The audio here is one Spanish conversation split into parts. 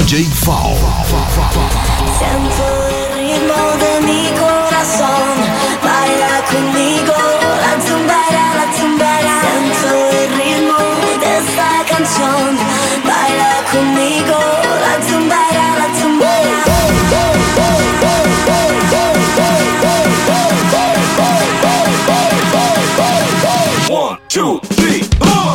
DJ Fao. Siento el ritmo de mi corazón, baila conmigo, la tumbara. Siento el ritmo de esta canción, baila conmigo, la tumbara. 1, 2, 3,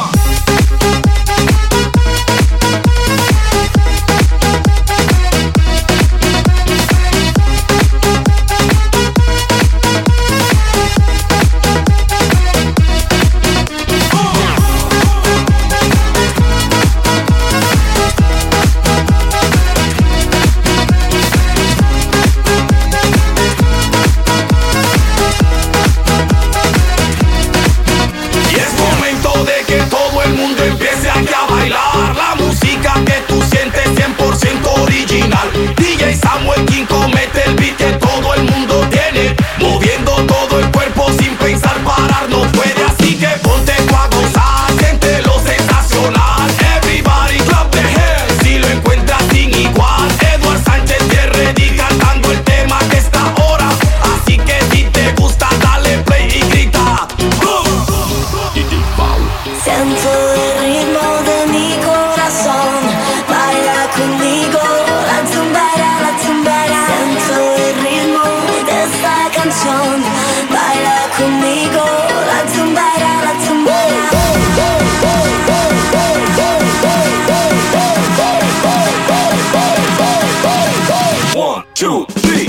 DJ Samuel King comete el beat que todo el mundo tiene, moviendo todo el cuerpo sin pensar parar no puede, así que ponte tú a gozar, siéntelo sensacional. Everybody clap the hands si lo encuentras sin igual. Edward Sánchez de Ready cantando el tema que está ahora, así que si te gusta dale play y grita ¡Boom! DJ Fao. Siento el ritmo de mi corazón, baila conmigo, la tumbara. Siento el ritmo de esta canción, baila conmigo, la tumbara. 1, 2, 3